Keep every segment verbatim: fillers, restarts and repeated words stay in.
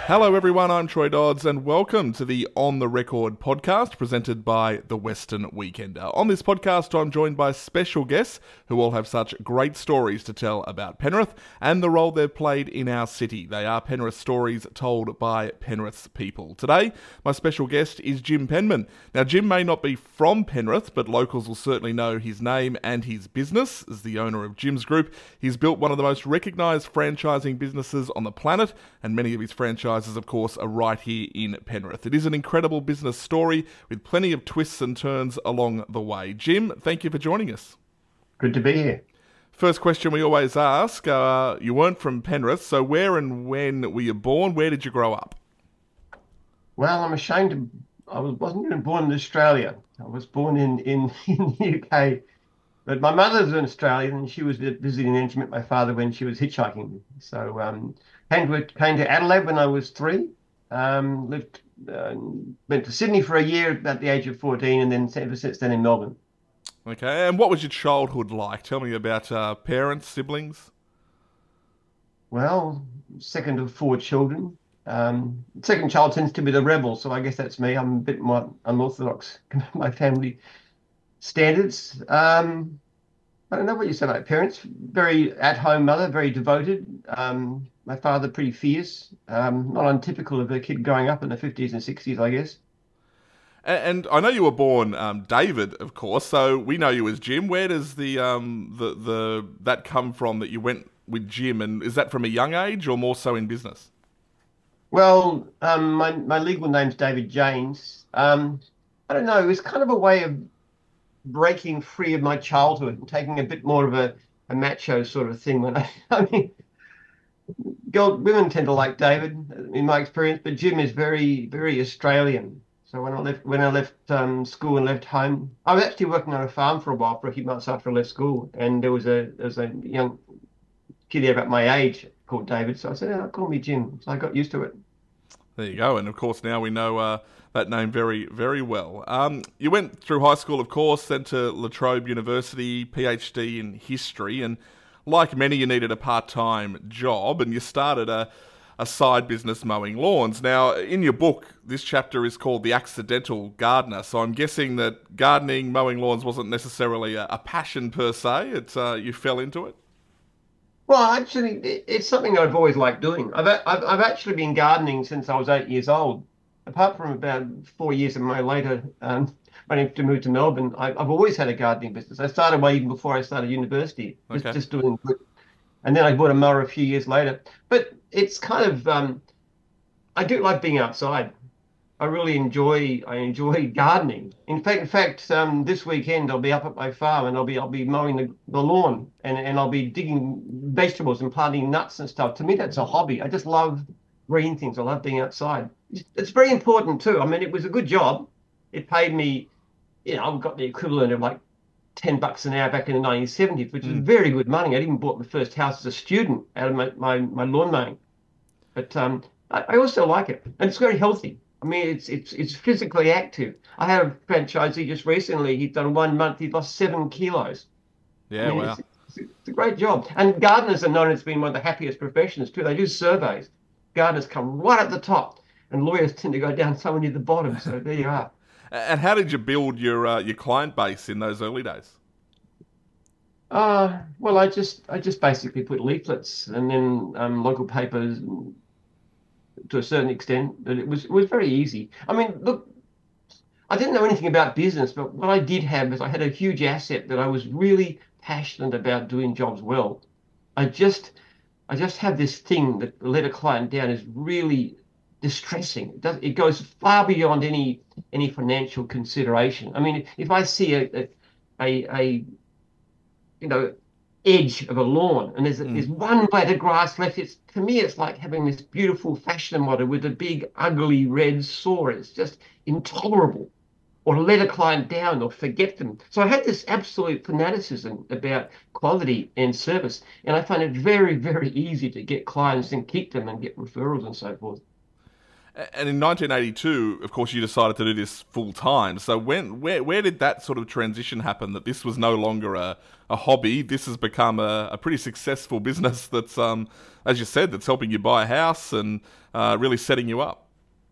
Hello everyone, I'm Troy Dodds and welcome to the On The Record podcast presented by The Western Weekender. On this podcast I'm joined by special guests who all have such great stories to tell about Penrith and the role they've played in our city. They are Penrith stories told by Penrith's people. Today, my special guest is Jim Penman. Now Jim may not be from Penrith, but locals will certainly know his name and his business. As the owner of Jim's Group, he's built one of the most recognised franchising businesses on the planet, and many of his franchises of course, are right here in Penrith. It is an incredible business story with plenty of twists and turns along the way. Jim, thank you for joining us. Good to be here. First question we always ask, uh, you weren't from Penrith, so where and when were you born? Where did you grow up? Well, I'm ashamed to, I was, wasn't even born in Australia. I was born in, in, in the U K. But my mother's an Australian and she was visiting and she met my father when she was hitchhiking. So um, came to, came to Adelaide when I was three, um, lived, uh, went to Sydney for a year at the age of fourteen and then ever since then in Melbourne. Okay, and what was your childhood like? Tell me about uh, parents, siblings. Well, second of four children. Um, second child tends to be the rebel, so I guess that's me. I'm a bit more unorthodox, my family standards. Um, I don't know what you say about parents. Very at-home mother, very devoted. Um, my father pretty fierce. Um, not untypical of a kid growing up in the fifties and sixties, I guess. And, and I know you were born um, David, of course. So we know you as Jim. Where does the um the the that come from that you went with Jim? And is that from a young age or more so in business? Well, um, my my legal name's David James. Um, I don't know. It was kind of a way of breaking free of my childhood and taking a bit more of a, a macho sort of thing. When I, I mean, girl, women tend to like David, in my experience, but Jim is very, very Australian. So when I left, when I left um, school and left home, I was actually working on a farm for a while, for a few months after I left school, and there was a there was a young kid there about my age called David. So I said, oh, call me Jim. So I got used to it. There you go. And of course, now we know uh, that name very, very well. Um, you went through high school, of course, then to La Trobe University, PhD in history. And like many, you needed a part-time job and you started a, a side business mowing lawns. Now, in your book, this chapter is called The Accidental Gardener. So I'm guessing that gardening, mowing lawns wasn't necessarily a, a passion per se. It's, uh, you fell into it? Well, actually, it's something I've always liked doing. I've, I've I've actually been gardening since I was eight years old. Apart from about four years of my later um, running to move to Melbourne, I, I've always had a gardening business. I started way even before I started university, just, Okay. just doing good. And then I bought a mower a few years later. But it's kind of, um, I do like being outside. I really enjoy I enjoy gardening. In fact, in fact, um, this weekend I'll be up at my farm and I'll be I'll be mowing the, the lawn and, and I'll be digging vegetables and planting nuts and stuff. To me, that's a hobby. I just love green things. I love being outside. It's, it's very important too. I mean, it was a good job. It paid me, you know, I've got the equivalent of like ten bucks an hour back in the nineteen seventies, which is Mm. very good money. I even bought my first house as a student out of my, my, my lawn mowing. But um, I, I also like it, and it's very healthy. I mean, it's it's it's physically active. I had a franchisee just recently. He'd done one month. He lost seven kilos. I Yeah, mean, wow. it's, it's, it's a great job. And gardeners are known as being one of the happiest professions too. They do surveys. Gardeners come right at the top, and lawyers tend to go down somewhere near the bottom. So there you are. And how did you build your uh, your client base in those early days? Uh, well, I just I just basically put leaflets and then um, local papers to a certain extent. But it was it was very easy. I mean, look. I didn't know anything about business, but what I did have is I had a huge asset that I was really passionate about doing jobs well. I just, I just have this thing that let a client down is really distressing. It does, it goes far beyond any any financial consideration. I mean, if I see a a, a, a you know edge of a lawn and there's Mm. there's one blade of grass left, it's to me it's like having this beautiful fashion model with a big ugly red sore. It's just intolerable. Or let a client down or forget them. So I had this absolute fanaticism about quality and service. And I find it very, very easy to get clients and keep them and get referrals and so forth. And in nineteen eighty-two, of course, you decided to do this full time. So when, where, where did that sort of transition happen? That this was no longer a, a hobby. This has become a, a pretty successful business. That's, um, as you said, that's helping you buy a house and uh, really setting you up.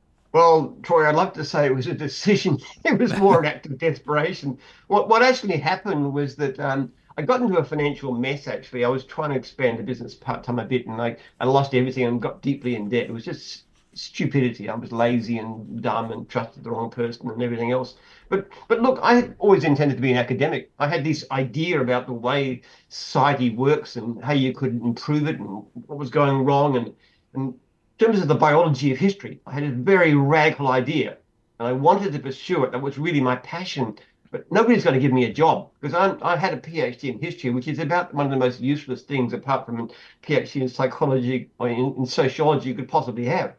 Well, Troy, I'd love to say it was a decision. It was more an act of desperation. What what actually happened was that um, I got into a financial mess. Actually, I was trying to expand the business part time a bit, and I, I lost everything and got deeply in debt. It was just stupidity. I was lazy and dumb and trusted the wrong person and everything else. But but look, I had always intended to be an academic. I had this idea about the way society works and how you could improve it and what was going wrong and and in terms of the biology of history, I had a very radical idea and I wanted to pursue it. That was really my passion. But nobody's going to give me a job because I, I had a PhD in history, which is about one of the most useless things apart from a PhD in psychology or in, in sociology you could possibly have.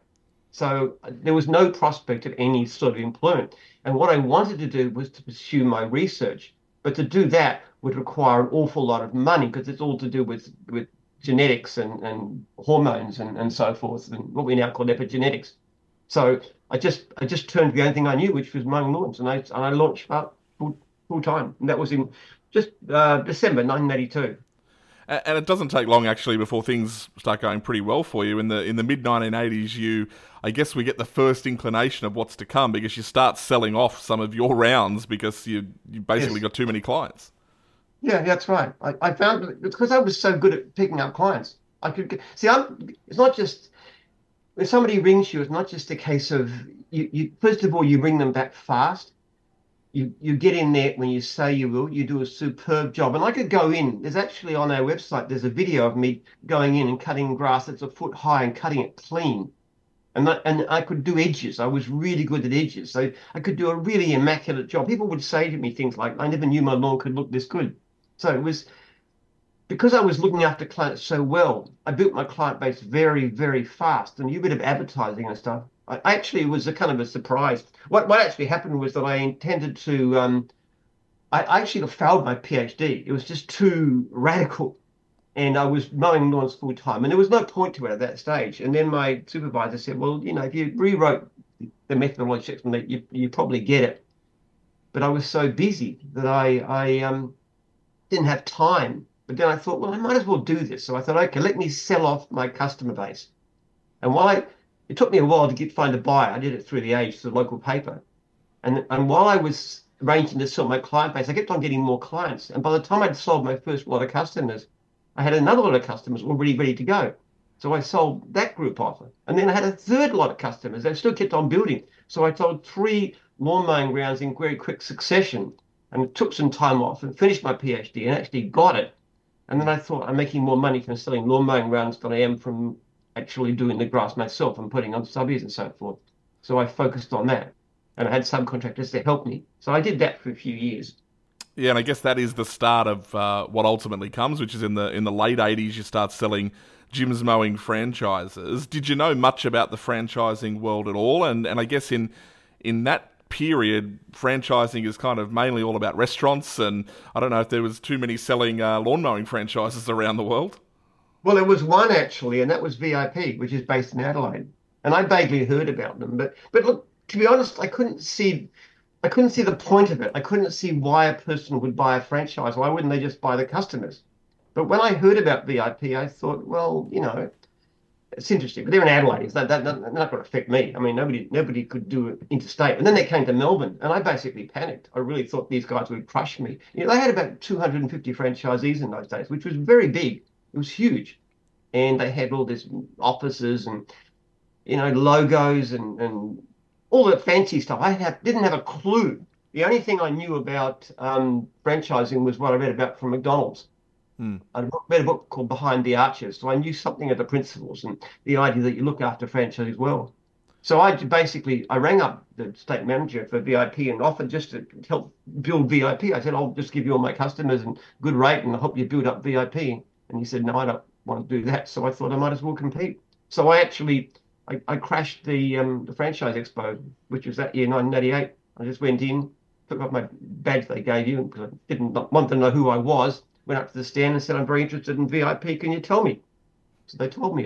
So uh, there was no prospect of any sort of employment. And what I wanted to do was to pursue my research. But to do that would require an awful lot of money because it's all to do with, with genetics and, and hormones and, and so forth, and what we now call epigenetics. So I just I just turned to the only thing I knew, which was mowing lawns, and I and I launched up full full time, and that was in just uh, December nineteen eighty-two. And it doesn't take long actually before things start going pretty well for you. In the in the mid nineteen eighties, you I guess we get the first inclination of what's to come because you start selling off some of your rounds because you you basically yes. got too many clients. Yeah, that's right. I, I found that because I was so good at picking up clients, I could get, see. I'm. It's not just when somebody rings you. It's not just a case of you. you first of all, you ring them back fast. You you get in there when you say you will. You do a superb job, and I could go in. There's actually on our website. There's a video of me going in and cutting grass that's a foot high and cutting it clean, and that, and I could do edges. I was really good at edges, so I could do a really immaculate job. People would say to me things like, "I never knew my lawn could look this good." So it was because I was looking after clients so well, I built my client base very, very fast and a bit of advertising and stuff. I actually was a kind of a surprise. What what actually happened was that I intended to, um, I, I actually failed my PhD. It was just too radical. And I was mowing lawns full time and there was no point to it at that stage. And then my supervisor said, well, you know, if you rewrote the methodology, you, you probably get it. But I was so busy that I, I, um, didn't have time, but then I thought, well, I might as well do this. So I thought, okay, let me sell off my customer base. And while I, it took me a while to get find a buyer, I did it through the Age, the local paper. And and while I was arranging to sell my client base, I kept on getting more clients. And by the time I'd sold my first lot of customers, I had another lot of customers already ready to go. So I sold that group off. And then I had a third lot of customers. They still kept on building. So I sold three lawn mowing rounds in very quick succession. And took some time off and finished my PhD and actually got it. And then I thought I'm making more money from selling lawn mowing rounds than I am from actually doing the grass myself and putting on subbies and so forth. So I focused on that. And I had subcontractors to help me. So I did that for a few years. Yeah, and I guess that is the start of uh, what ultimately comes, which is in the in the late eighties, you start selling Jim's Mowing franchises. Did you know much about the franchising world at all? And and I guess in in that period, franchising is kind of mainly all about restaurants, and I don't know if there was too many selling uh, lawn mowing franchises around the world. Well, there was one actually, and that was V I P, which is based in Adelaide, and I vaguely heard about them. But but look, to be honest, I couldn't see, I couldn't see the point of it. I couldn't see why a person would buy a franchise. Why wouldn't they just buy the customers? But when I heard about V I P, I thought, well, you know, it's interesting, but they're in Adelaide. So that, that, that's not going to affect me. I mean, nobody nobody could do it interstate. And then they came to Melbourne, and I basically panicked. I really thought these guys would crush me. You know, they had about two hundred fifty franchisees in those days, which was very big. It was huge. And they had all these offices and, you know, logos and, and all the fancy stuff. I had, didn't have a clue. The only thing I knew about um, franchising was what I read about from McDonald's. Hmm. I read a book called Behind the Arches, so I knew something of the principles and the idea that you look after franchise well. So I basically, I rang up the state manager for V I P and offered just to help build V I P. I said, I'll just give you all my customers and good rate and I hope you build up V I P. And he said, no, I don't want to do that. So I thought I might as well compete. So I actually, I, I crashed the um, the franchise expo, which was that year, nineteen eighty-eight. I just went in, took off my badge they gave you because I didn't want to know who I was. Went up to the stand and said, I'm very interested in V I P. Can you tell me? So they told me about it.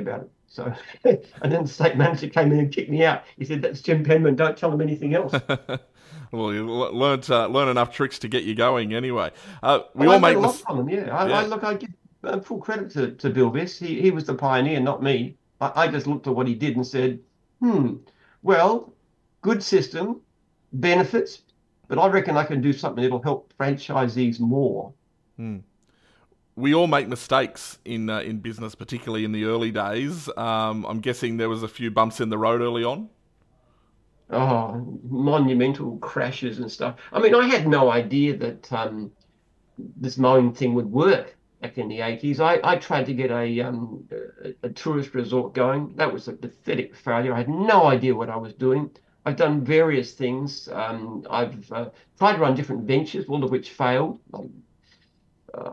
So, and then the state manager came in and kicked me out. He said, "That's Jim Penman. Don't tell him anything else." Well, you l- learned uh, learn enough tricks to get you going anyway. Uh, we Oh, I all learned make a lot mis- from him. Yeah, I, I yeah. look, I give uh, full credit to, to Bill Viss. He he was the pioneer, not me. I, I just looked at what he did and said, "Hmm, well, good system, benefits, but I reckon I can do something that'll help franchisees more." Hmm. We all make mistakes in uh, in business, particularly in the early days. Um, I'm guessing there was a few bumps in the road early on. Oh, monumental crashes and stuff. I mean, I had no idea that um, this mowing thing would work back in the eighties. I, I tried to get a, um, a, a tourist resort going. That was a pathetic failure. I had no idea what I was doing. I've done various things. Um, I've uh, tried to run different ventures, all of which failed. Um, uh,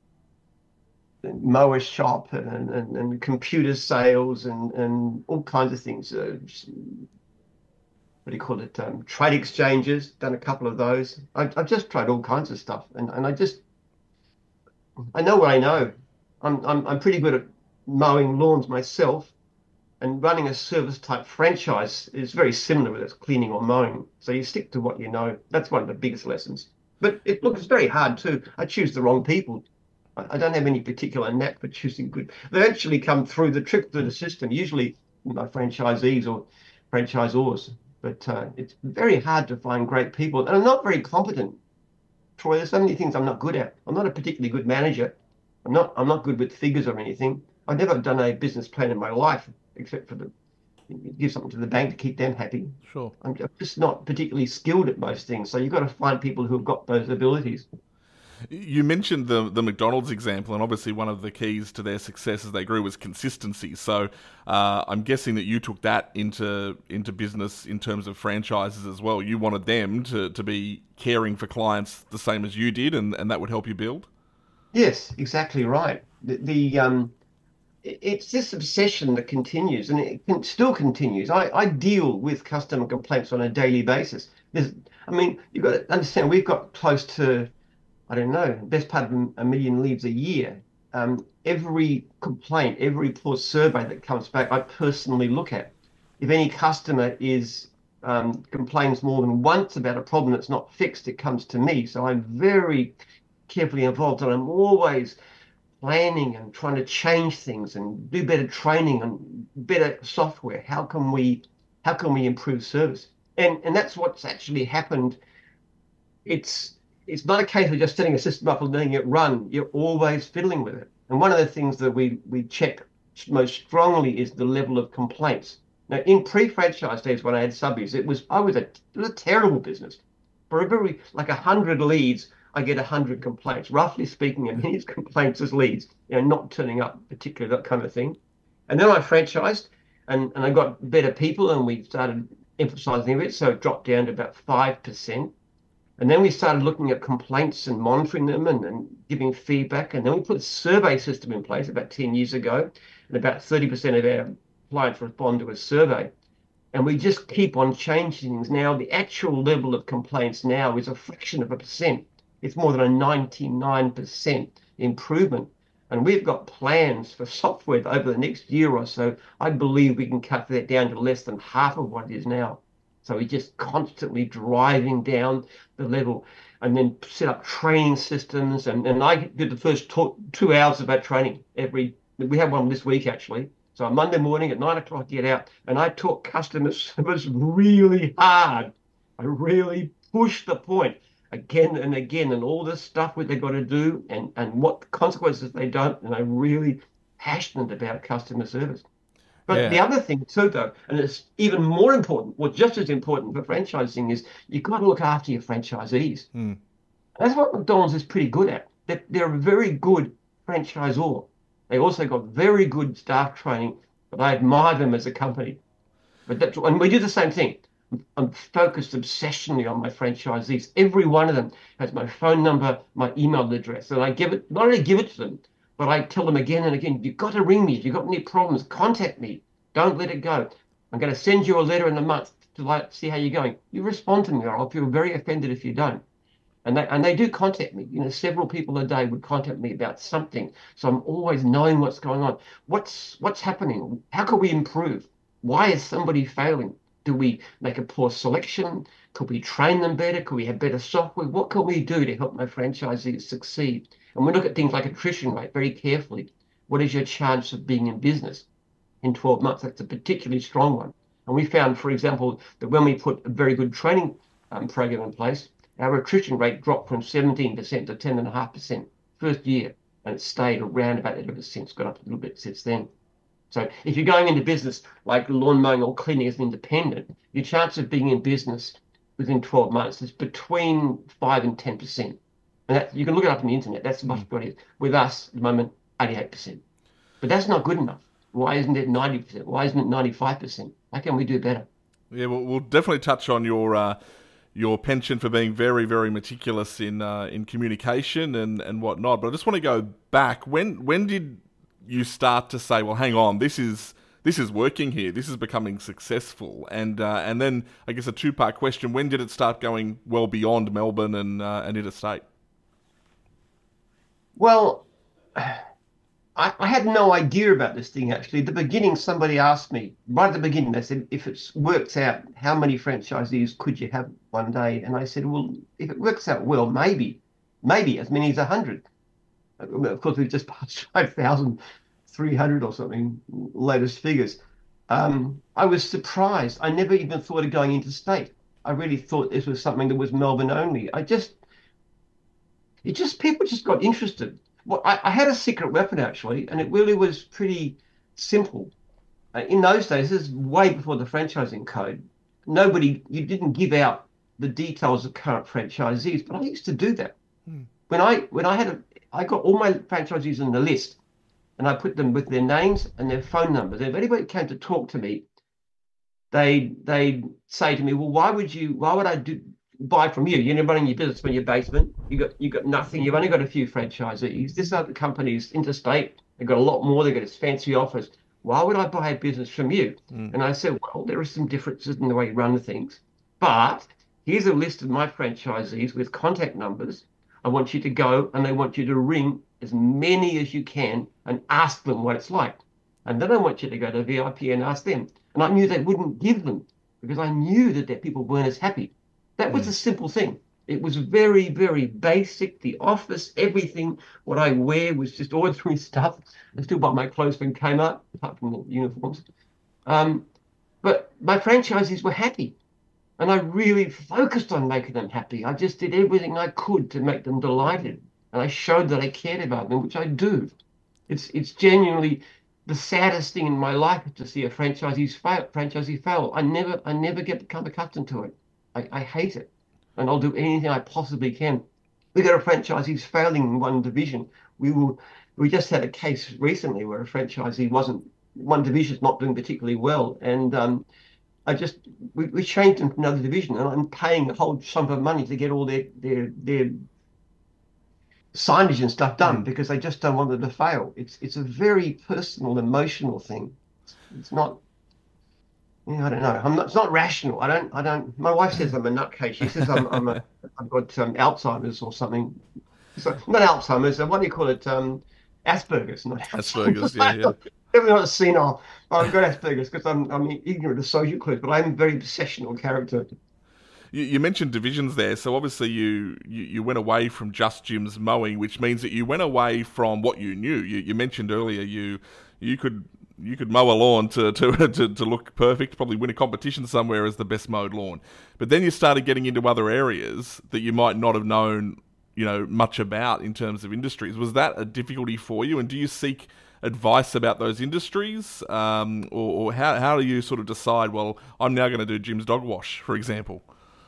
mower shop and, and, and computer sales and, and all kinds of things. Uh, what do you call it? Um, trade exchanges, done a couple of those. I've, I've just tried all kinds of stuff. And, and I just, I know what I know. I'm, I'm, I'm pretty good at mowing lawns myself, and running a service type franchise is very similar with its cleaning or mowing. So you stick to what you know. That's one of the biggest lessons. But it looks very hard too. I choose the wrong people. I, I don't have any particular knack for choosing good. They actually come through the trick through the system, usually my franchisees or franchisors. But uh, it's very hard to find great people. And I'm not very competent. Troy, there's so many things I'm not good at. I'm not a particularly good manager. I'm not I'm not good with figures or anything. I've never done a business plan in my life, except for the give something to the bank to keep them happy. Sure. I'm just not particularly skilled at most things. So you've got to find people who've got those abilities. You mentioned the the McDonald's example, and obviously one of the keys to their success as they grew was consistency. So uh, I'm guessing that you took that into into business in terms of franchises as well. You wanted them to, to be caring for clients the same as you did, and, and that would help you build. Yes, exactly right. The, the um, it's this obsession that continues, and it can, still continues. I, I deal with customer complaints on a daily basis. There's, I mean, you've got to understand, we've got close to, I don't know, best part of a million leads a year. Um, every complaint, every poor survey that comes back, I personally look at. If any customer is um, complains more than once about a problem that's not fixed, it comes to me. So I'm very carefully involved, and I'm always planning and trying to change things and do better training and better software. How can we how can we improve service? And and that's what's actually happened. It's it's not a case of just setting a system up and letting it run. You're always fiddling with it. And one of the things that we we check most strongly is the level of complaints. Now, in pre-franchise days when I had subbies, it was I was a it was a terrible business. For every like a hundred leads, I get a hundred complaints. Roughly speaking, a million complaints as leads, you know, not turning up, particularly that kind of thing. And then I franchised, and and I got better people, and we started emphasizing it, so it dropped down to about five percent. And then we started looking at complaints and monitoring them and, and giving feedback. And then we put a survey system in place about ten years ago, and about thirty percent of our clients respond to a survey. And we just keep on changing things. Now, the actual level of complaints now is a fraction of a percent. It's more than a ninety-nine percent improvement. And we've got plans for software over the next year or so. I believe we can cut that down to less than half of what it is now. So we're just constantly driving down the level, and then set up training systems. And, and I did the first two, two hours of that training every, we have one this week actually. So on Monday morning at nine o'clock, get out, and I taught customer service really hard. I really pushed the point again and again, and all this stuff what they got to do, and and what consequences they don't. And I'm really passionate about customer service. But the Yeah. other thing too, though, and it's even more important, or just as important for franchising, is you've got to look after your franchisees. Hmm. That's what McDonald's is pretty good at. They're, they're a very good franchisor. They also got very good staff training, but I admire them as a company. But that's, and we do the same thing. I'm focused obsessionally on my franchisees. Every one of them has my phone number, my email address, and I give it, not only give it to them, but I tell them again and again, you've got to ring me. If you've got any problems, contact me. Don't let it go. I'm going to send you a letter in a month to like, see how you're going. You respond to me, or I'll feel very offended if you don't. And they and they do contact me. You know, several people a day would contact me about something. So I'm always knowing what's going on. What's what's happening? How can we improve? Why is somebody failing? Do we make a poor selection? Could we train them better? Could we have better software? What can we do to help my franchisees succeed? And we look at things like attrition rate very carefully. What is your chance of being in business in twelve months? That's a particularly strong one. And we found, for example, that when we put a very good training um, program in place, our attrition rate dropped from seventeen percent to ten point five percent first year, and it's stayed around about that ever since, got up a little bit since then. So if you're going into business like lawn mowing or cleaning as an independent, your chance of being in business within twelve months is between five and ten percent. And that, you can look it up on the internet. That's much better. With us, at the moment, eighty-eight percent. But that's not good enough. Why isn't it ninety percent? Why isn't it ninety-five percent? How can we do better? Yeah, well, we'll definitely touch on your uh, your penchant for being very, very meticulous in uh, in communication and, and whatnot. But I just want to go back. When when did you start to say, well, hang on, this is this is working here. This is becoming successful. And uh, and then I guess a two part question: when did it start going well beyond Melbourne and uh, and interstate? Well, I, I had no idea about this thing, actually. At the beginning, somebody asked me, right at the beginning, they said, if it works out, how many franchisees could you have one day? And I said, well, if it works out well, maybe, maybe as many as one hundred. Of course, we've just passed five thousand three hundred or something, latest figures. Um, I was surprised. I never even thought of going interstate. I really thought this was something that was Melbourne only. I just, it just, people just got interested. Well, I, I had a secret weapon, actually, and it really was pretty simple. Uh, in those days, this is way before the franchising code. Nobody, you didn't give out the details of current franchisees, but I used to do that. Hmm. When I when I had a, I got all my franchisees on the list, and I put them with their names and their phone numbers. If anybody came to talk to me, they they'd say to me, "Well, why would you? Why would I do?" buy from you. You're running your business from your basement. You got you got nothing. You've only got a few franchisees. This other company's interstate. They've got a lot more. They've got this fancy office. Why would I buy a business from you? Mm. And I said, well, there are some differences in the way you run things. But here's a list of my franchisees with contact numbers. I want you to go and I want you to ring as many as you can and ask them what it's like. And then I want you to go to V I P and ask them. And I knew they wouldn't give them because I knew that their people weren't as happy. That was a simple thing. It was very, very basic. The office, everything, what I wear was just ordinary stuff. I still buy my clothes from Kmart, apart from the uniforms. Um, but my franchisees were happy. And I really focused on making them happy. I just did everything I could to make them delighted. And I showed that I cared about them, which I do. It's it's genuinely the saddest thing in my life to see a franchisee fail. Franchisee fail. I never, I never get become accustomed to it. I, I hate it, and I'll do anything I possibly can. We got a franchisee failing in one division. We will. We just had a case recently where a franchisee wasn't one division's not doing particularly well, and um, I just we, we changed them to another division, and I'm paying a whole chunk of money to get all their their their signage and stuff done mm. because they just don't want them to fail. It's it's a very personal, emotional thing. It's, it's not. Yeah, I don't know. I'm not, it's not rational. I don't. I don't. My wife says I'm a nutcase. She says I'm. I'm a, I've got um, Alzheimer's or something. So not Alzheimer's. What do you call it? Um, Asperger's. Not Asperger's. Yeah, yeah. Definitely not senile. I've got Asperger's because I'm. I'm ignorant of social clues, but I'm a very obsessional character. You, you mentioned divisions there, so obviously you, you, you went away from just Jim's mowing, which means that you went away from what you knew. You, you mentioned earlier you you could. You could mow a lawn to, to, to, to look perfect, probably win a competition somewhere as the best mowed lawn. But then you started getting into other areas that you might not have known, you know, much about in terms of industries. Was that a difficulty for you? And do you seek advice about those industries? Um, or, or how, how do you sort of decide, well, I'm now going to do Jim's dog wash, for example?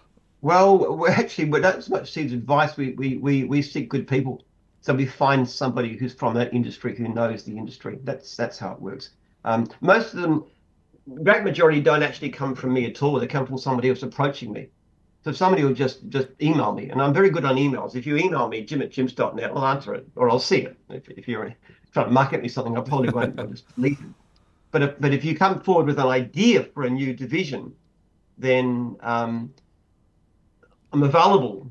Well, we actually, we don't so much seek advice. We, we, we, we seek good people. So we find somebody who's from that industry, who knows the industry. That's that's how it works. Um, most of them, great majority, don't actually come from me at all. They come from somebody else approaching me. So somebody will just just email me, and I'm very good on emails. If you email me, jim at jims dot net, I'll answer it, or I'll see it. If, if you're trying to market me something, I probably won't. I'll just delete it. But if, but if you come forward with an idea for a new division, then um, I'm available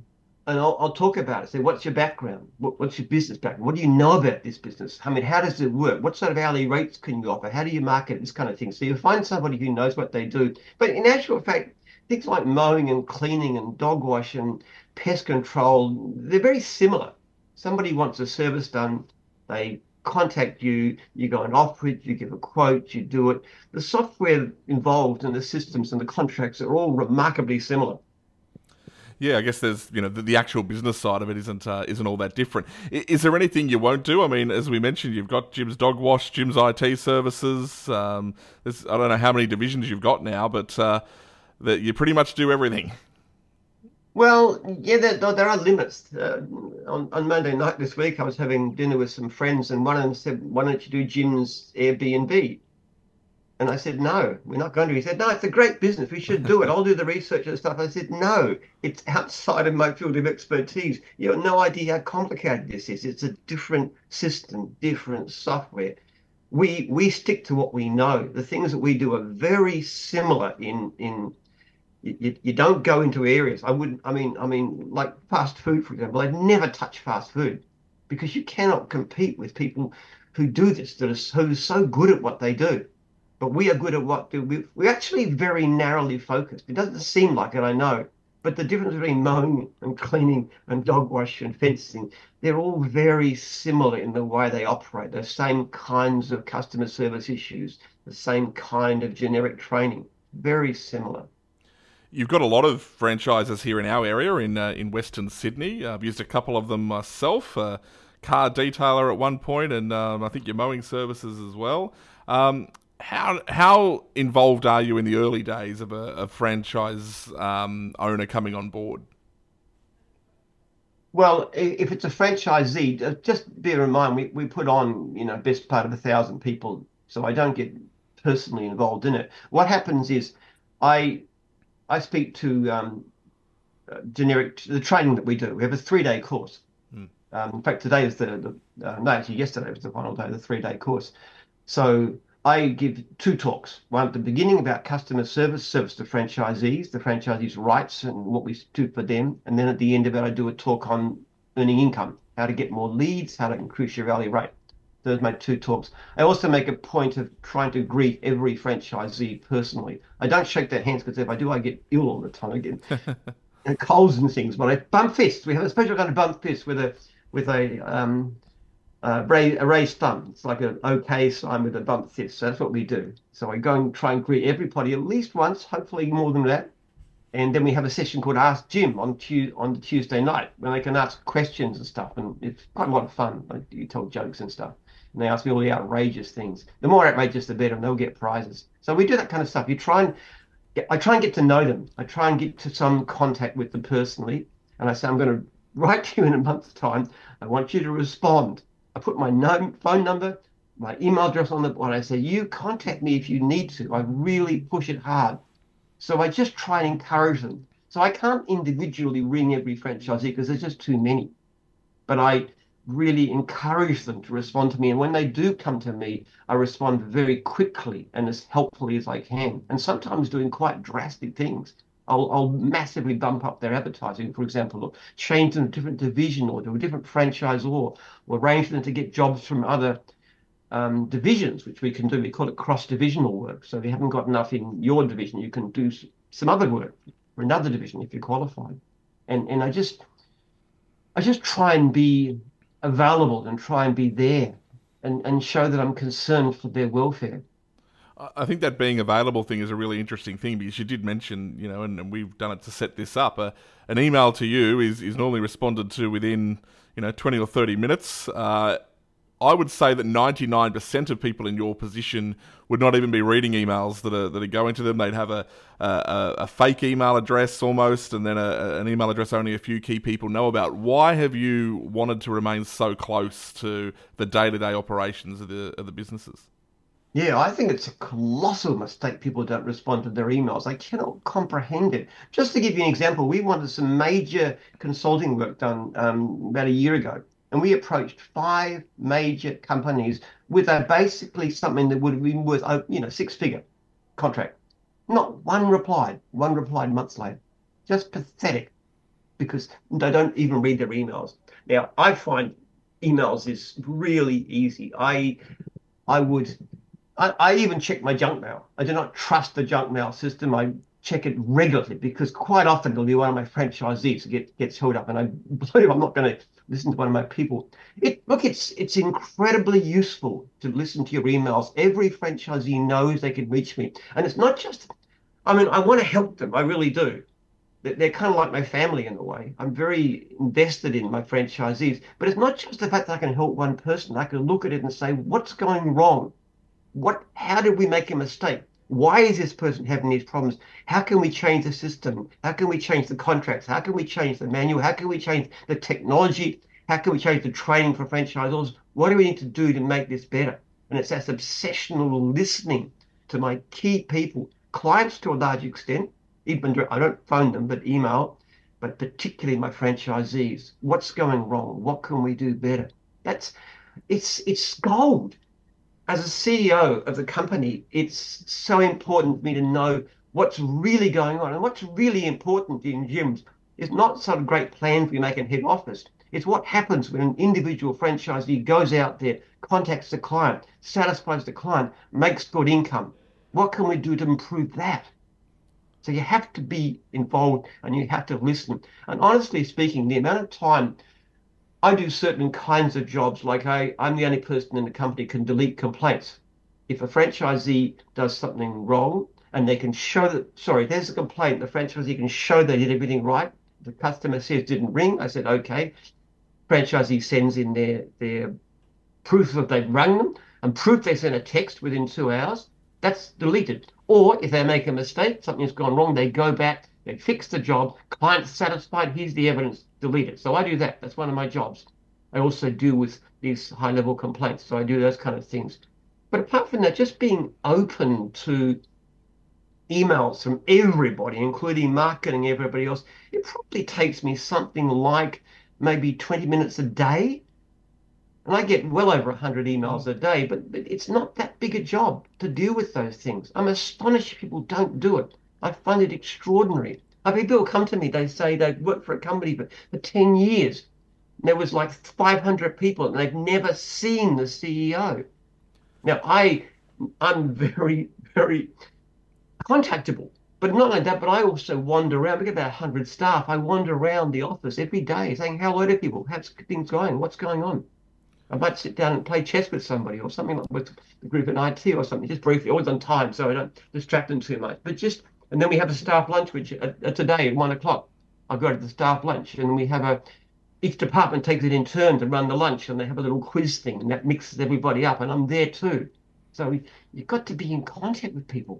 and I'll, I'll talk about it. Say, what's your background? What, what's your business background? What do you know about this business? I mean, how does it work? What sort of hourly rates can you offer? How do you market this kind of thing? So you find somebody who knows what they do. But in actual fact, things like mowing and cleaning and dog wash and pest control, they're very similar. Somebody wants a service done, they contact you, you go and offer it, you give a quote, you do it. The software involved and the systems and the contracts are all remarkably similar. Yeah, I guess there's you know the, the actual business side of it isn't uh, isn't all that different. I, is there anything you won't do? I mean, as we mentioned, you've got Jim's Dog Wash, Jim's I T services. Um, there's, I don't know how many divisions you've got now, but uh, that you pretty much do everything. Well, yeah, there, there are limits. Uh, on, on Monday night this week, I was having dinner with some friends, and one of them said, "Why don't you do Jim's Airbnb?" And I said, "No, we're not going to." He said, "No, it's a great business. We should do it. I'll do the research and stuff." I said, "No, it's outside of my field of expertise. You have no idea how complicated this is. It's a different system, different software. We we stick to what we know. The things that we do are very similar in in." You, you don't go into areas. I wouldn't. I mean, I mean, like fast food, for example. I'd never touch fast food because you cannot compete with people who do this that are who are so good at what they do. But we are good at what do we. We're actually very narrowly focused. It doesn't seem like it, I know, but the difference between mowing and cleaning and dog wash and fencing, they're all very similar in the way they operate. The same kinds of customer service issues, the same kind of generic training. Very similar. You've got a lot of franchises here in our area in uh, in Western Sydney. Uh, I've used a couple of them myself. Uh, car detailer at one point, and um, I think your mowing services as well. Um, how how involved are you in the early days of a, a franchise um, owner coming on board? Well, if it's a franchisee, uh, just bear in mind we, we put on, you know, best part of a thousand people, so I don't get personally involved in it. What happens is I I speak to um, uh, generic the training that we do. We have a three day course. Hmm. Um, in fact, today is the, the uh, no, actually yesterday was the final day of the three day course. So I give two talks. One at the beginning about customer service, service to franchisees, the franchisees' rights and what we do for them. And then at the end of it, I do a talk on earning income, how to get more leads, how to increase your hourly rate. Those are my two talks. I also make a point of trying to greet every franchisee personally. I don't shake their hands because if I do, I get ill all the time. I get colds and things. But I bump fists. We have a special kind of bump fist with a with a um, uh, raise, a raised thumb. It's like an okay sign with a bump fist. So that's what we do. So I go and try and greet everybody at least once, hopefully more than that. And then we have a session called Ask Jim on tu- on the Tuesday night when they can ask questions and stuff. And it's quite a lot of fun. Like you tell jokes and stuff. And they ask me all the outrageous things. The more outrageous, the better, and they'll get prizes. So we do that kind of stuff. You try and get, I try and get to know them. I try and get to some contact with them personally. And I say, I'm going to write to you in a month's time. I want you to respond. I put my no- phone number, my email address on the board. I say, you contact me if you need to. I really push it hard. So I just try and encourage them. So I can't individually ring every franchisee because there's just too many. But I really encourage them to respond to me. And when they do come to me, I respond very quickly and as helpfully as I can. And sometimes doing quite drastic things. I'll, I'll massively bump up their advertising, for example, or change them to a different division or to a different franchise or, or arrange them to get jobs from other um, divisions, which we can do. We call it cross-divisional work. So if you haven't got enough in your division, you can do some other work for another division if you're qualified. And, and I just, I just try and be available and try and be there and, and show that I'm concerned for their welfare. I think that being available thing is a really interesting thing because you did mention, you know, and, and we've done it to set this up. Uh, an email to you is, is normally responded to within, you know, twenty or thirty minutes. Uh, I would say that ninety-nine percent of people in your position would not even be reading emails that are that are going to them. They'd have a a, a fake email address almost, and then a, an email address only a few key people know about. Why have you wanted to remain so close to the day-to-day operations of the of the businesses? Yeah, I think it's a colossal mistake people don't respond to their emails. I cannot comprehend it. Just to give you an example, we wanted some major consulting work done um, about a year ago. And we approached five major companies with a basically something that would have been worth, you know, six-figure contract. Not one replied. One replied months later. Just pathetic. because they don't even read their emails. Now, I find emails is really easy. I I would I, I even check my junk mail. I do not trust the junk mail system. I check it regularly because quite often it'll be one of my franchisees who get, gets held up, and I believe I'm not going to listen to one of my people. It look, it's it's incredibly useful to listen to your emails. Every franchisee knows they can reach me, and it's not just. I mean, I want to help them. I really do. They're kind of like my family in a way. I'm very invested in my franchisees, but it's not just the fact that I can help one person. I can look at it and say, what's going wrong? What, how did we make a mistake? Why is this person having these problems? How can we change the system? How can we change the contracts? How can we change the manual? How can we change the technology? How can we change the training for franchisors? What do we need to do to make this better? And it's that obsessional listening to my key people, clients to a large extent, even I don't phone them, but email, but particularly my franchisees. What's going wrong? What can we do better? That's, it's, it's gold. As a C E O of the company, it's so important for me to know what's really going on. And what's really important in gyms is not some of great plan for you make in head office. It's what happens when an individual franchisee goes out there, contacts the client, satisfies the client, makes good income. What can we do to improve that? So you have to be involved and you have to listen. And honestly speaking, the amount of time I do certain kinds of jobs, like I, I'm the only person in the company who can delete complaints. If a franchisee does something wrong and they can show that, sorry, there's a complaint, the franchisee can show they did everything right. The customer says didn't ring. I said, okay. Franchisee sends in their, their proof that they've rung them and proof they sent a text within two hours. That's deleted. Or if they make a mistake, something's gone wrong, they go back, they fix the job, client's satisfied, here's the evidence, delete it. So I do that. That's one of my jobs. I also deal with these high-level complaints, so I do those kind of things. But apart from that, just being open to emails from everybody, including marketing, everybody else, it probably takes me something like maybe twenty minutes a day. And I get well over one hundred emails a day, but it's not that big a job to deal with those things. I'm astonished people don't do it. I find it extraordinary. I've had people come to me, they say they've worked for a company for, for ten years. There was like five hundred people and they've never seen the C E O. Now, I, I'm very, very contactable, but not only that, but I also wander around. We get about one hundred staff. I wander around the office every day saying hello to people. How's things going? What's going on? I might sit down and play chess with somebody or something like with the group in I T or something, just briefly, always on time so I don't distract them too much. But just, and then we have a staff lunch, which uh, today at one o'clock, I'll go to the staff lunch and we have a, each department takes it in turn to run the lunch and they have a little quiz thing and that mixes everybody up and I'm there too. So you've got to be in contact with people.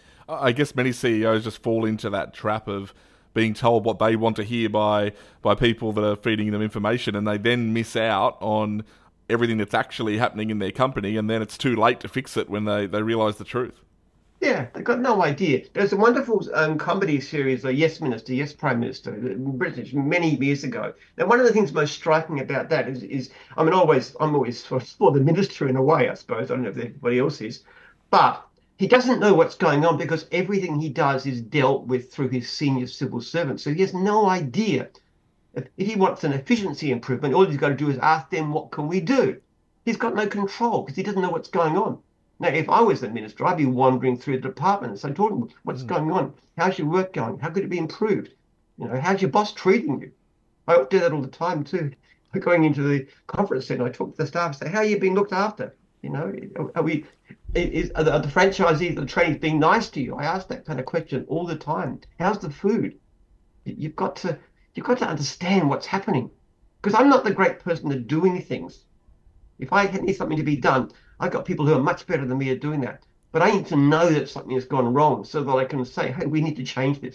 I guess many C E Os just fall into that trap of being told what they want to hear by by people that are feeding them information, and they then miss out on everything that's actually happening in their company, and then it's too late to fix it when they, they realise the truth. Yeah, they've got no idea. There's a wonderful um, comedy series, uh, Yes Minister, Yes Prime Minister, British, many years ago. Now, one of the things most striking about that is, is I mean, always, I'm always for, for the minister in a way, I suppose. I don't know if everybody else is. But he doesn't know what's going on because everything he does is dealt with through his senior civil servant. So he has no idea. If, if he wants an efficiency improvement, all he's got to do is ask them, what can we do? He's got no control because he doesn't know what's going on. Now, if I was the minister, I'd be wandering through the departments and talking, what's mm. going on? How's your work going? How could it be improved? You know, how's your boss treating you? I do that all the time too. Going into the conference center, I talk to the staff and say, how are you being looked after? You know, are we, is, are the, are the franchisees, the trainings being nice to you? I ask that kind of question all the time. How's the food? You've got to, you've got to understand what's happening. Because I'm not the great person at doing things. If I need something to be done, I've got people who are much better than me at doing that. But I need to know that something has gone wrong so that I can say, hey, we need to change this.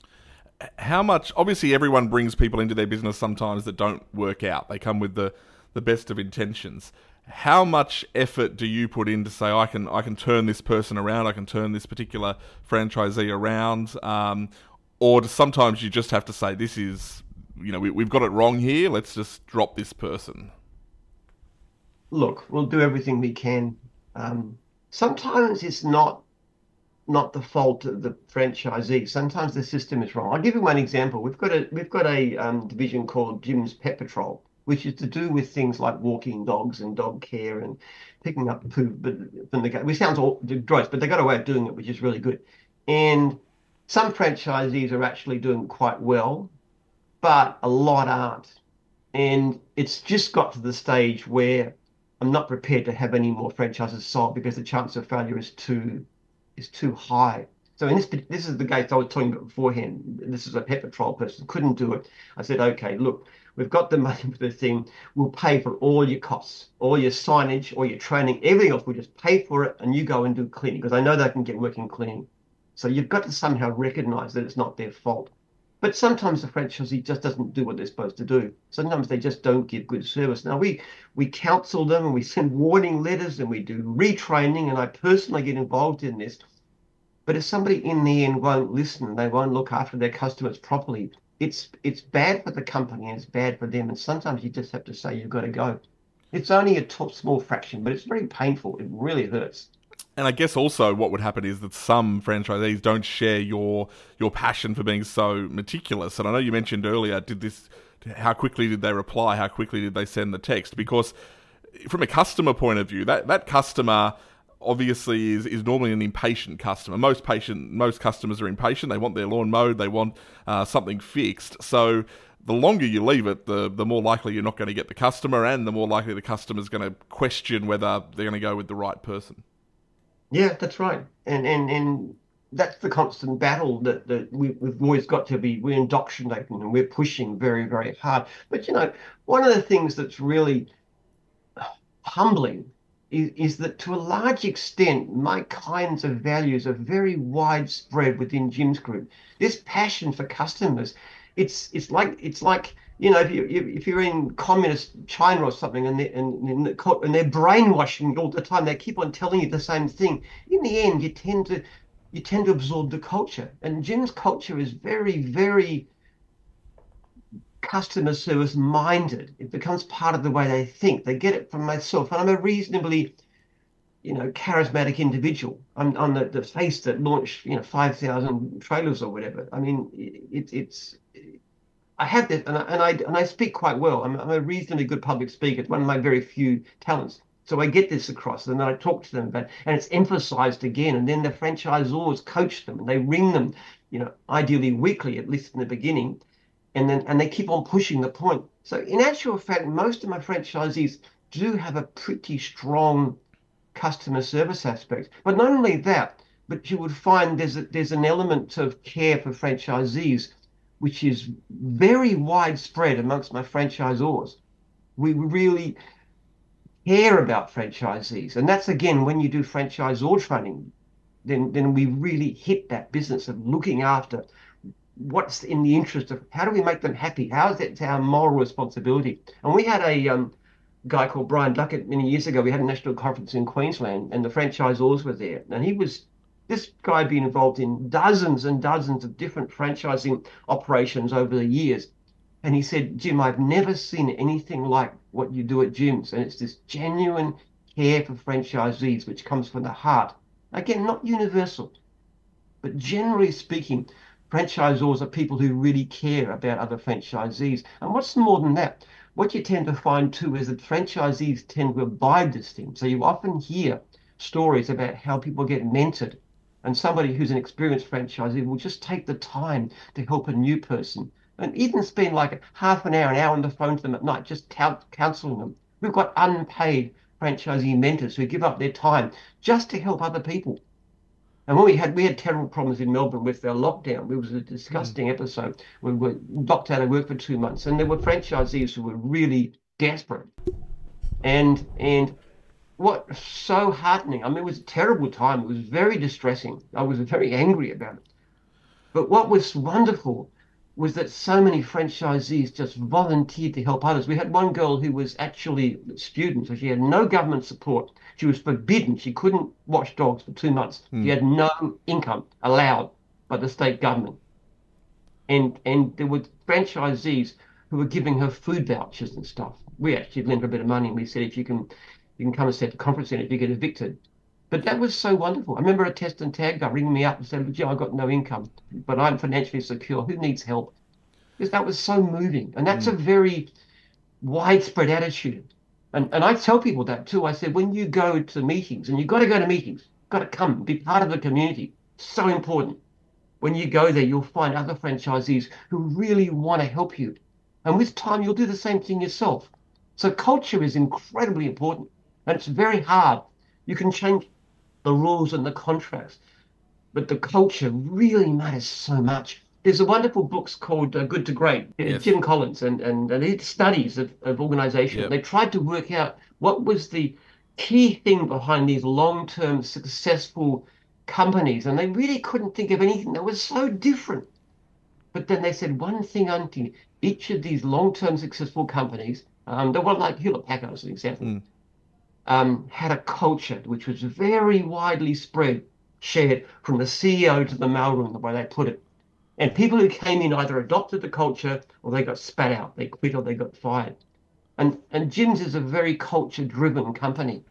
How much, obviously everyone brings people into their business sometimes that don't work out. They come with the, the best of intentions. How much effort do you put in to say, I can I can turn this person around, I can turn this particular franchisee around? Um, or do sometimes you just have to say, this is, you know, we, we've got it wrong here, let's just drop this person? Look, we'll do everything we can. Um, sometimes it's not not the fault of the franchisee. Sometimes the system is wrong. I'll give you one example. We've got a we've got a um, division called Jim's Pet Patrol, which is to do with things like walking dogs and dog care and picking up poo but from the gut. Which sounds all gross, but they got a way of doing it, which is really good. And some franchisees are actually doing quite well, but a lot aren't. And it's just got to the stage where I'm not prepared to have any more franchises sold because the chance of failure is too is too high. So in this this is the case I was talking about beforehand. This is a Pet Patrol person, couldn't do it. I said, okay, look, we've got the money for the thing. We'll pay for all your costs, all your signage, all your training, everything else. We'll just pay for it and you go and do cleaning because I know they can get working cleaning. So you've got to somehow recognize that it's not their fault. But sometimes the franchisee just doesn't do what they're supposed to do. Sometimes they just don't give good service. Now, we we counsel them and we send warning letters and we do retraining, and I personally get involved in this. But if somebody in the end won't listen, they won't look after their customers properly, it's it's bad for the company and it's bad for them. And sometimes you just have to say you've got to go. It's only a top, small fraction, but it's very painful. It really hurts. And I guess also what would happen is that some franchisees don't share your your passion for being so meticulous. And I know you mentioned earlier, did this? How quickly did they reply? How quickly did they send the text? Because from a customer point of view, that, that customer obviously is, is normally an impatient customer. Most patient, most customers are impatient. They want their lawn mowed. They want uh, something fixed. So the longer you leave it, the the more likely you're not going to get the customer, and the more likely the customer's going to question whether they're going to go with the right person. Yeah, that's right. And and and that's the constant battle that, that we, we've always got to be, we're indoctrinating and we're pushing very, very hard. But, you know, one of the things that's really humbling is, is that to a large extent, my kinds of values are very widespread within Jim's Group. This passion for customers, it's it's like it's like you know if you if you're in communist China or something and they and, and they're brainwashing you all the time, they keep on telling you the same thing. In the end, you tend to you tend to absorb the culture, and Jim's culture is very very customer service minded. It becomes part of the way they think. They get it from myself, and I'm a reasonably you know, charismatic individual. I'm, I'm the, the face that launched, you know, five thousand trailers or whatever. I mean, it, it's, I have this, and I, and I, and I speak quite well. I'm, I'm a reasonably good public speaker. It's one of my very few talents. So I get this across, and then I talk to them about, and it's emphasized again. And then the franchisors coach them, and they ring them, you know, ideally weekly, at least in the beginning, and then and they keep on pushing the point. So in actual fact, most of my franchisees do have a pretty strong customer service aspect. But not only that, but you would find there's a, there's an element of care for franchisees, which is very widespread amongst my franchisors. We really care about franchisees. And that's, again, when you do franchisor training, then, then we really hit that business of looking after what's in the interest of how do we make them happy? How is that our moral responsibility? And we had a um, guy called Brian Duckett many years ago. We had a national conference in Queensland and the franchisors were there. And he was, this guy had been involved in dozens and dozens of different franchising operations over the years. And he said, Jim, I've never seen anything like what you do at Jim's. And it's this genuine care for franchisees, which comes from the heart. Again, not universal, but generally speaking, franchisors are people who really care about other franchisees. And what's more than that? What you tend to find too is that franchisees tend to abide this thing. So you often hear stories about how people get mentored, and somebody who's an experienced franchisee will just take the time to help a new person and even spend like half an hour, an hour on the phone to them at night, just counseling them. We've got unpaid franchisee mentors who give up their time just to help other people. And when we had we had terrible problems in Melbourne with our lockdown, it was a disgusting mm. episode. We were locked out of work for two months, and there were franchisees who were really desperate. And and what so heartening! I mean, it was a terrible time. It was very distressing. I was very angry about it. But what was wonderful was that so many franchisees just volunteered to help others. We had one girl who was actually a student, so she had no government support. She was forbidden. She couldn't watch dogs for two months. Mm. She had no income allowed by the state government. And and there were franchisees who were giving her food vouchers and stuff. We actually lent her a bit of money, and we said, if you can you can come and stay at the conference centre if you get evicted. But that was so wonderful. I remember a test and tag guy ringing me up and saying, "Gee, I got no income, but I'm financially secure. Who needs help?" Because that was so moving. And that's a Mm. very widespread attitude. And and I tell people that too. I said, when you go to meetings, and you've got to go to meetings, got to come, be part of the community. So important. When you go there, you'll find other franchisees who really want to help you. And with time, you'll do the same thing yourself. So culture is incredibly important. And it's very hard. You can change the rules and the contracts, but the culture really matters so much. There's a wonderful book called uh, Good to Great, uh, Yes. Jim Collins, and, and, and he did studies of, of organization. Yep. They tried to work out what was the key thing behind these long-term successful companies, and they really couldn't think of anything that was so different. But then they said one thing, Auntie, each of these long-term successful companies, um, the one like Hewlett Packard as an example, Mm. um, had a culture which was very widely spread, shared from the C E O to the mailroom, the way they put it. And people who came in either adopted the culture or they got spat out, they quit or they got fired. And and Jim's is a very culture-driven company.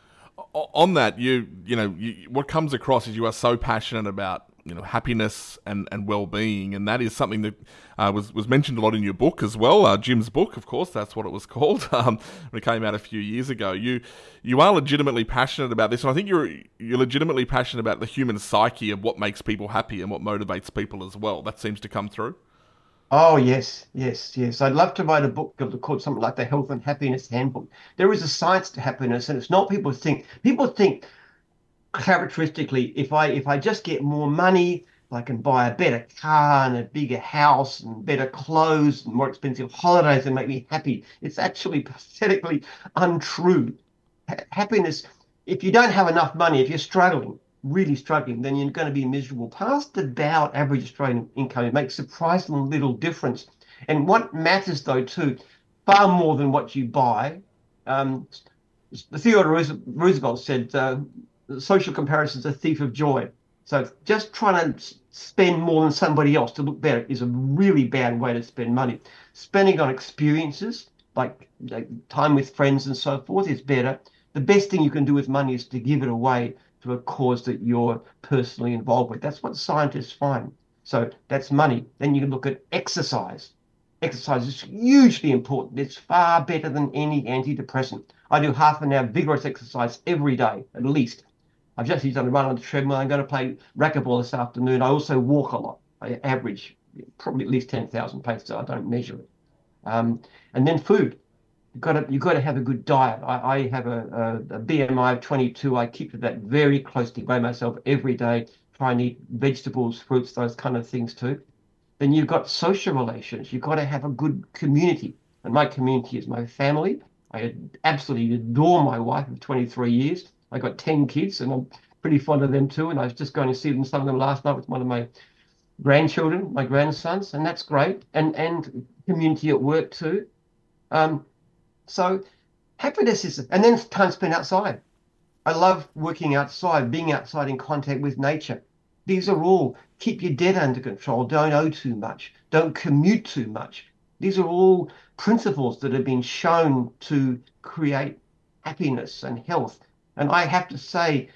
O- On that, you you know you, what comes across is you are so passionate about you know happiness and, and well being, and that is something that uh, was was mentioned a lot in your book as well. Uh, Jim's book, of course, that's what it was called um, when it came out a few years ago. You you are legitimately passionate about this, and I think you're you're legitimately passionate about the human psyche of what makes people happy and what motivates people as well. That seems to come through. Oh, yes, yes, yes. I'd love to write a book called something like the Health and Happiness Handbook. There is a science to happiness, and it's not people think. People think characteristically, if I if I just get more money, I can buy a better car and a bigger house and better clothes and more expensive holidays and make me happy. It's actually pathetically untrue. Ha happiness, if you don't have enough money, if you're struggling, really struggling, then you're going to be miserable. Past about average Australian income, it makes surprisingly little difference. And what matters though too, far more than what you buy. Um, Theodore Roosevelt said, uh, social comparison is a thief of joy. So just trying to spend more than somebody else to look better is a really bad way to spend money. Spending on experiences like, like time with friends and so forth is better. The best thing you can do with money is to give it away to a cause that you're personally involved with. That's what scientists find. So that's money. Then you can look at exercise. Exercise is hugely important. It's far better than any antidepressant. I do half an hour vigorous exercise every day, at least. I've just done a run on the treadmill. I'm going to play racquetball this afternoon. I also walk a lot. I average probably at least ten thousand paces. I don't measure it. Um, and then food. You've got to, you've got to have a good diet. I, I have a, a, a B M I of twenty-two. I keep to that very closely, weigh myself every day, try and eat vegetables, fruits, those kind of things too. Then you've got social relations. You've got to have a good community. And my community is my family. I absolutely adore my wife of twenty-three years. I got ten kids and I'm pretty fond of them too. And I was just going to see them, some of them last night with one of my grandchildren, my grandsons, and that's great. And and community at work too. Um, so happiness is, and then time spent outside. I love working outside, being outside in contact with nature. These are all keep your debt under control, don't owe too much, don't commute too much. These are all principles that have been shown to create happiness and health. And I have to say,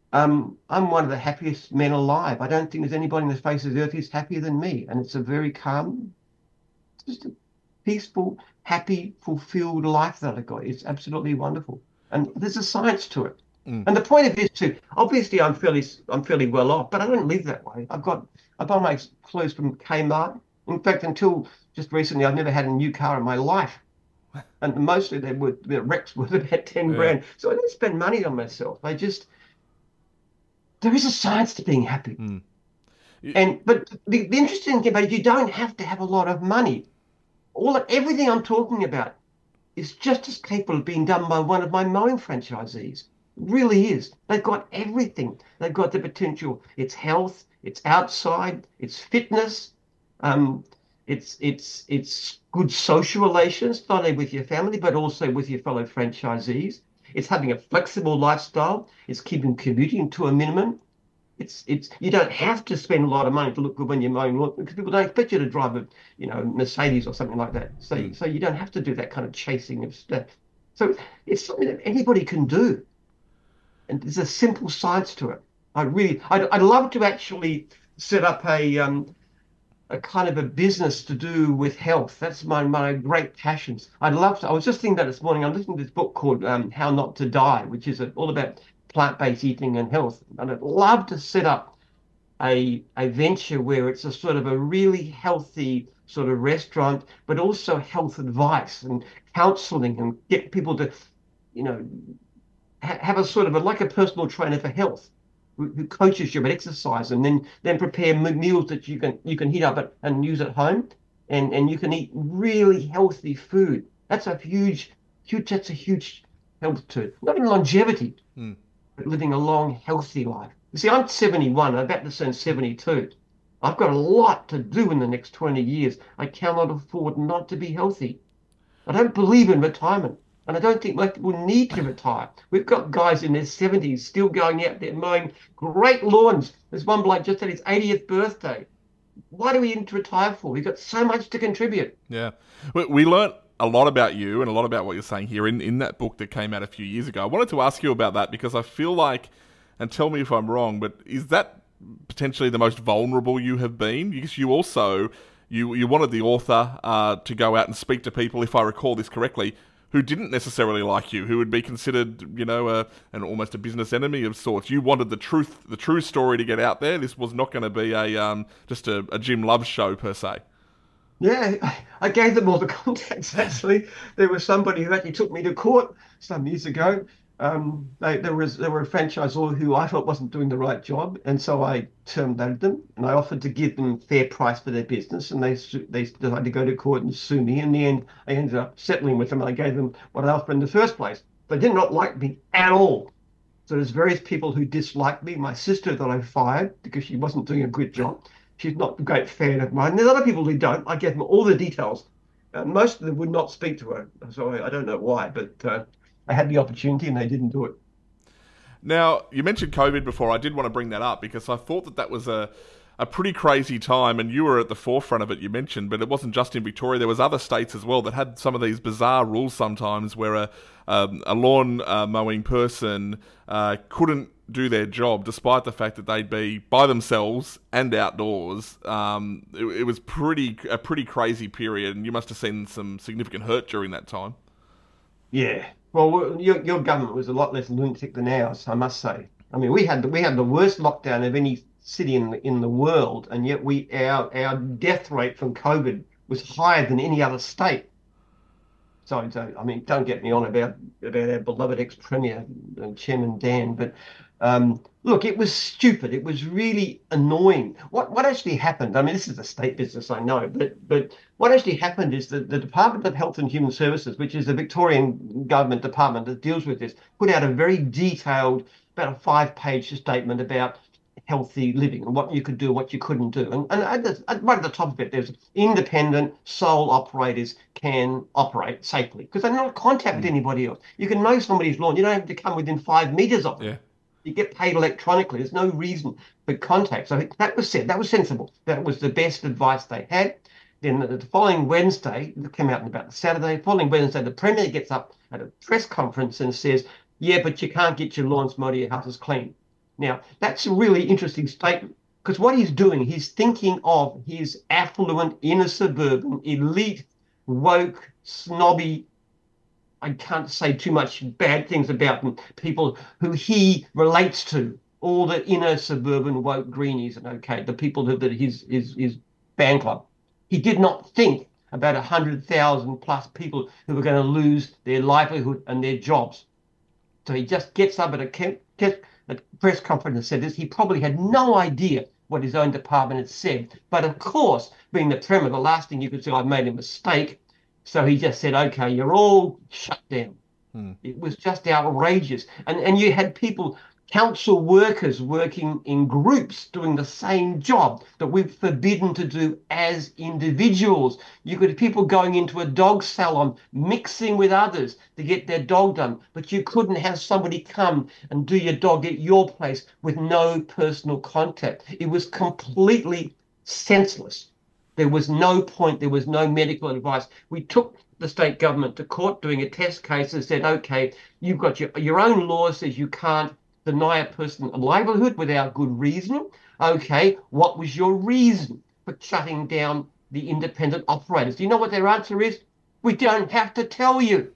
um, I'm one of the happiest men alive. I don't think there's anybody on the face of the earth who's happier than me. And it's a very calm, just a peaceful, happy, fulfilled life that I got. It's absolutely wonderful. And there's a science to it. Mm. And the point of this too, obviously I'm fairly I'm fairly well off, but I don't live that way. I've got I buy my clothes from Kmart. In fact, until just recently, I've never had a new car in my life. And mostly they were the wrecks worth about ten Yeah. grand. So I don't spend money on myself. I just there is a science to being happy. Mm. And but the, the interesting thing about it, you don't have to have a lot of money. All everything I'm talking about is just as capable of being done by one of my mowing franchisees. It really is. They've got everything. They've got the potential. It's health. It's outside. It's fitness. Um, it's it's it's good social relations, not only with your family but also with your fellow franchisees. It's having a flexible lifestyle. It's keeping commuting to a minimum. It's it's you don't have to spend a lot of money to look good when you're mowing lawn because people don't expect you to drive a you know Mercedes or something like that. So Mm. so you don't have to do that kind of chasing of stuff. So it's something that anybody can do. And there's a simple science to it. I really, I'd, I'd love to actually set up a um, a kind of a business to do with health. That's my my great passions. I'd love to. I was just thinking that this morning. I'm listening to this book called um, How Not to Die, which is all about plant-based eating and health. And I'd love to set up a a venture where it's a sort of a really healthy sort of restaurant, but also health advice and counseling and get people to, you know, ha have a sort of a, like a personal trainer for health who, who coaches you about exercise and then then prepare meals that you can you can heat up at, and use at home, and and you can eat really healthy food. That's a huge, huge. That's a huge help to not in longevity, Mm. but living a long, healthy life. You see, I'm seventy-one. I'm about to turn seventy-two. I've got a lot to do in the next twenty years. I cannot afford not to be healthy. I don't believe in retirement. And I don't think most people need to retire. We've got guys in their seventies still going out there mowing great lawns. There's one bloke just had his eightieth birthday. What do we need to retire for? We've got so much to contribute. Yeah. We, we learnt a lot about you and a lot about what you're saying here in, in that book that came out a few years ago. I wanted to ask you about that because I feel like, and tell me if I'm wrong, but is that potentially the most vulnerable you have been? Because you also, you, you wanted the author uh, to go out and speak to people, if I recall this correctly, who didn't necessarily like you, who would be considered, you know, a, an almost a business enemy of sorts. You wanted the truth, the true story to get out there. This was not going to be a um, just a, a Jim Love show per se. Yeah, I, I gave them all the contacts, actually. There was somebody who actually took me to court some years ago. Um, they, there was there were a franchisor who I felt wasn't doing the right job, and so I terminated them. And I offered to give them a fair price for their business, and they they decided to go to court and sue me. In the end, I ended up settling with them. And I gave them what I offered in the first place. They did not like me at all. So there's various people who disliked me. My sister that I fired because she wasn't doing a good job. She's not a great fan of mine. There's other people who don't. I gave them all the details. Uh, most of them would not speak to her. So I, I don't know why, but uh, I had the opportunity and they didn't do it. Now, you mentioned COVID before. I did want to bring that up because I thought that that was a, a pretty crazy time, and you were at the forefront of it, you mentioned, but it wasn't just in Victoria. There was other states as well that had some of these bizarre rules sometimes where a, um, a lawn uh, mowing person uh, couldn't do their job despite the fact that they'd be by themselves and outdoors. Um, it, it was pretty a pretty crazy period, and you must have seen some significant hurt during that time. Yeah. Well, your, your government was a lot less lunatic than ours, I must say. I mean, we had the, we had the worst lockdown of any city in the, in the world, and yet we our our death rate from COVID was higher than any other state. So, so I mean, don't get me on about about our beloved ex-premier, uh, Chairman Dan, but um, look, it was stupid. It was really annoying. What what actually happened? I mean, this is a state business, I know, but but what actually happened is that the Department of Health and Human Services, which is the Victorian government department that deals with this, put out a very detailed, about a five-page statement about healthy living and what you could do, what you couldn't do. And, and at the, at, right at the top of it, there's independent sole operators can operate safely because they're not in contact with anybody else. You can mow somebody's lawn. You don't have to come within five meters of it. Yeah. You get paid electronically. There's no reason for contact. So that was said. That was sensible. That was the best advice they had. Then the, the following Wednesday, it came out on about Saturday, following Wednesday, the Premier gets up at a press conference and says, yeah, but you can't get your lawns mowed or your houses clean. Now, that's a really interesting statement because what he's doing, he's thinking of his affluent, inner suburban, elite, woke, snobby, I can't say too much bad things about them, people who he relates to, all the inner suburban woke greenies, and okay, the people who that his, his, his fan club. He did not think about one hundred thousand plus people who were going to lose their livelihood and their jobs. So he just gets up at a a press conference and said this. He probably had no idea what his own department had said. But of course, being the Premier, the last thing you could say, I've made a mistake. So he just said, okay, you're all shut down. Hmm. It was just outrageous. And, and you had people, council workers working in groups doing the same job that we've forbidden to do as individuals. You could have people going into a dog salon, mixing with others to get their dog done, but you couldn't have somebody come and do your dog at your place with no personal contact. It was completely senseless. There was no point. There was no medical advice. We took the state government to court doing a test case and said, okay, you've got your, your own law says you can't deny a person a livelihood without good reason. Okay, what was your reason for shutting down the independent operators? Do you know what their answer is? We don't have to tell you.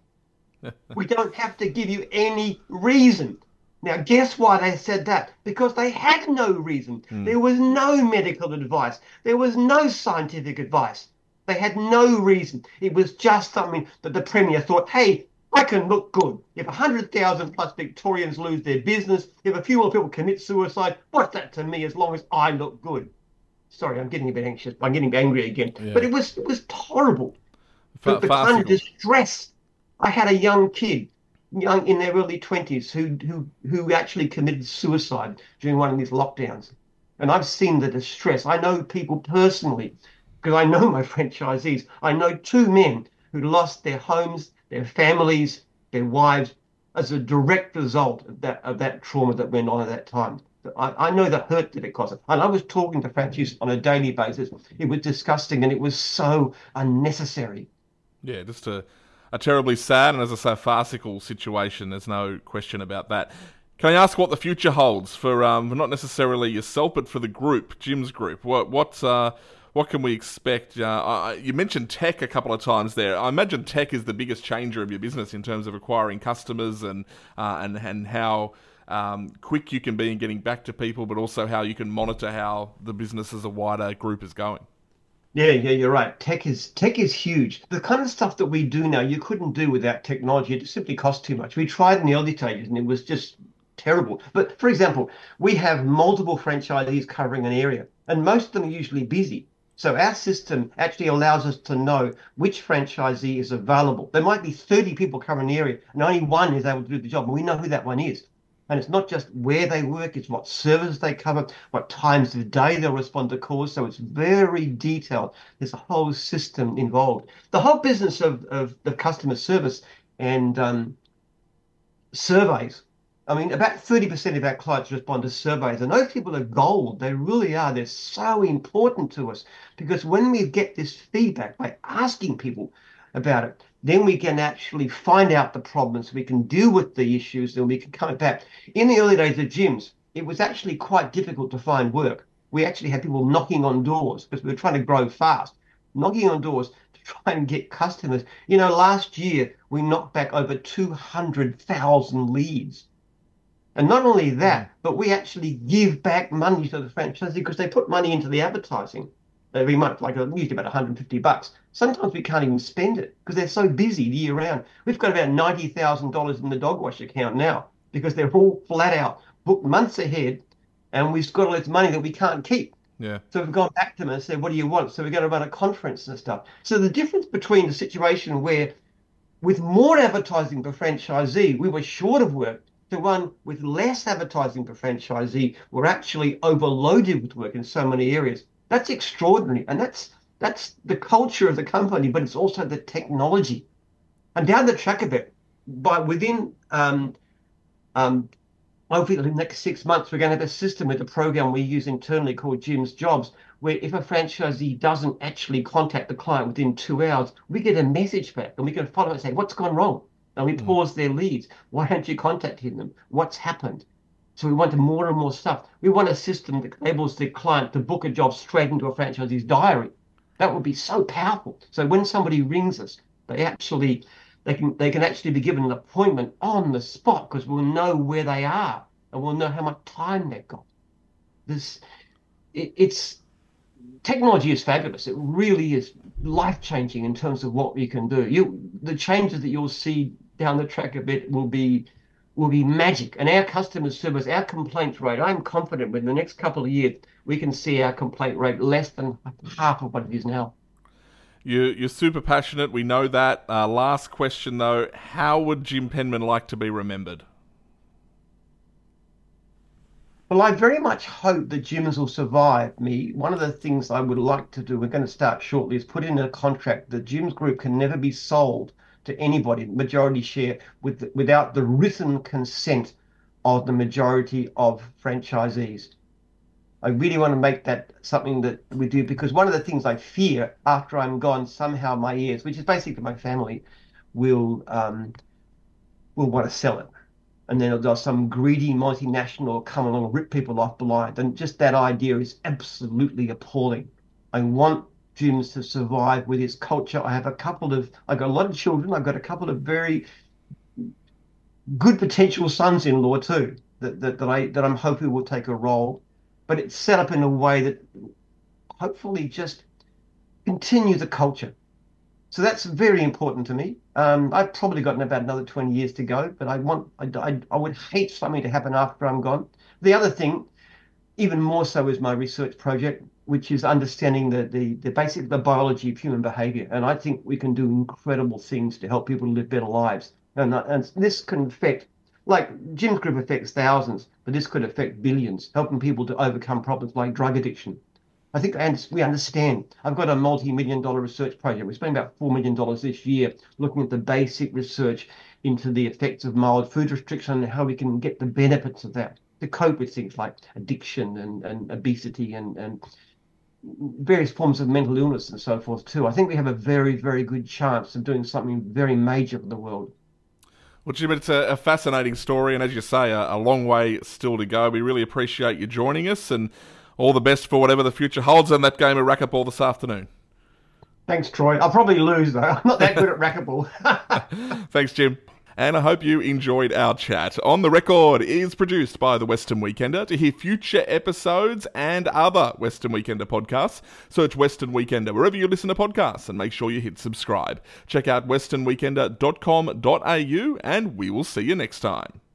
We don't have to give you any reason. Now, guess why they said that? Because they had no reason. Mm. There was no medical advice. There was no scientific advice. They had no reason. It was just something that the Premier thought, hey, I can look good. If one hundred thousand plus Victorians lose their business, if a few more people commit suicide, what's that to me as long as I look good? Sorry, I'm getting a bit anxious. I'm getting angry again. Yeah. But it was it was horrible. The, the kind of distress. I had a young kid, young in their early twenties, who who who actually committed suicide during one of these lockdowns. And I've seen the distress. I know people personally, because I know my franchisees. I know two men who lost their homes, their families, their wives as a direct result of that of that trauma that went on at that time. I, I know the hurt that it caused. And I was talking to franchisees on a daily basis. It was disgusting and it was so unnecessary. Yeah, just a, a terribly sad and, as I say, farcical situation. There's no question about that. Can I ask what the future holds for, um, not necessarily yourself, but for the group, Jim's group? What what uh, what can we expect? Uh, you mentioned tech a couple of times there. I imagine tech is the biggest changer of your business in terms of acquiring customers and uh, and and how um, quick you can be in getting back to people, but also how you can monitor how the business as a wider group is going. Yeah, yeah, you're right. Tech is tech is huge. The kind of stuff that we do now, you couldn't do without technology. It simply cost too much. We tried in the early stages and it was just terrible. But for example, we have multiple franchisees covering an area and most of them are usually busy. So our system actually allows us to know which franchisee is available. There might be thirty people covering the area and only one is able to do the job. And we know who that one is. And it's not just where they work, it's what services they cover, what times of day they'll respond to calls. So it's very detailed. There's a whole system involved. The whole business of, of the customer service and um, surveys. I mean, about thirty percent of our clients respond to surveys. And those people are gold. They really are. They're so important to us because when we get this feedback by asking people about it, then we can actually find out the problems, we can deal with the issues, and we can come back. In the early days of gyms, it was actually quite difficult to find work. We actually had people knocking on doors because we were trying to grow fast, knocking on doors to try and get customers. You know, last year, we knocked back over two hundred thousand leads. And not only that, but we actually give back money to the franchisee because they put money into the advertising every month, like usually about one hundred fifty bucks. Sometimes we can't even spend it because they're so busy the year round. We've got about ninety thousand dollars in the dog wash account now because they're all flat out booked months ahead and we've got all this money that we can't keep. Yeah. So we've gone back to them and said, what do you want? So we're going to run a conference and stuff. So the difference between the situation where with more advertising per franchisee, we were short of work, to one with less advertising per franchisee, we're actually overloaded with work in so many areas. That's extraordinary. And that's that's the culture of the company, but it's also the technology. And down the track of it, by within um, um, hopefully the next six months, we're going to have a system with a program we use internally called Jim's Jobs, where if a franchisee doesn't actually contact the client within two hours, we get a message back and we can follow and say, what's gone wrong? And we pause their leads. Why aren't you contacting them? What's happened? So we want more and more stuff. We want a system that enables the client to book a job straight into a franchisee's diary. That would be so powerful. So when somebody rings us, they actually they can they can actually be given an appointment on the spot because we'll know where they are and we'll know how much time they've got. This it, it's technology is fabulous. It really is life-changing in terms of what we can do. You the changes that you'll see down the track a bit will be will be magic. And our customer service, our complaints rate, I'm confident within the next couple of years, we can see our complaint rate less than half of what it is now. You, you're super passionate. We know that. Uh, last question, though. How would Jim Penman like to be remembered? Well, I very much hope that gyms will survive me. One of the things I would like to do, we're going to start shortly, is put in a contract that Jim's Group can never be sold to anybody, majority share, with, without the written consent of the majority of franchisees. I really want to make that something that we do because one of the things I fear after I'm gone, somehow my heirs, which is basically my family, will um, will want to sell it. and then there's some greedy multinational come along and rip people off blind. And just that idea is absolutely appalling. I want gyms to survive with its culture. I have a couple of, I've got a lot of children. I've got a couple of very good potential sons-in-law too, that, that, that, I, that I'm hoping will take a role. But it's set up in a way that hopefully just continue the culture. So that's very important to me. Um, I've probably got about another twenty years to go, but I want, I, I, I would hate something to happen after I'm gone. The other thing, even more so, is my research project, which is understanding the, the, the basic, the biology of human behavior. And I think we can do incredible things to help people live better lives. And, and this can affect, like Jim's group affects thousands, but this could affect billions, helping people to overcome problems like drug addiction. I think we understand. I've got a multi-million dollar research project. We spent about four million dollars this year looking at the basic research into the effects of mild food restriction and how we can get the benefits of that to cope with things like addiction and, and obesity and, and various forms of mental illness and so forth too. I think we have a very, very good chance of doing something very major for the world. Well, Jim, it's a, a fascinating story, and as you say, a, a long way still to go. We really appreciate you joining us, and all the best for whatever the future holds in that game of racquetball this afternoon. Thanks, Troy. I'll probably lose, though. I'm not that good at racquetball. Thanks, Jim. And I hope you enjoyed our chat. On the Record is produced by the Western Weekender. To hear future episodes and other Western Weekender podcasts, search Western Weekender wherever you listen to podcasts and make sure you hit subscribe. Check out western weekender dot com dot a u and we will see you next time.